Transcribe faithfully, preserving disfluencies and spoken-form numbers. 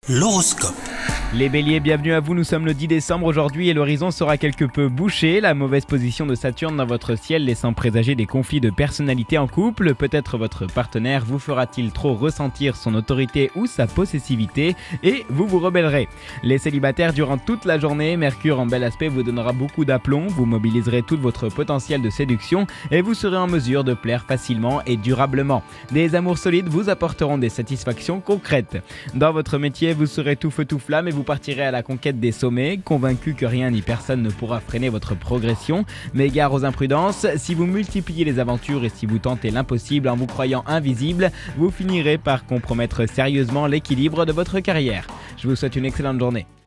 L'horoscope. Les béliers, bienvenue à vous, nous sommes le dix décembre aujourd'hui et l'horizon sera quelque peu bouché. La mauvaise position de Saturne dans votre ciel laissant présager des conflits de personnalité en couple. Peut-être votre partenaire vous fera-t-il trop ressentir son autorité ou sa possessivité et vous vous rebellerez. Les célibataires, durant toute la journée, Mercure en bel aspect vous donnera beaucoup d'aplomb, vous mobiliserez tout votre potentiel de séduction et vous serez en mesure de plaire facilement et durablement. Des amours solides vous apporteront des satisfactions concrètes. Dans votre métier, vous serez tout feu tout flamme et vous partirez à la conquête des sommets, convaincu que rien ni personne ne pourra freiner votre progression. Mais gare aux imprudences, si vous multipliez les aventures et si vous tentez l'impossible en vous croyant invisible, vous finirez par compromettre sérieusement l'équilibre de votre carrière. Je vous souhaite une excellente journée.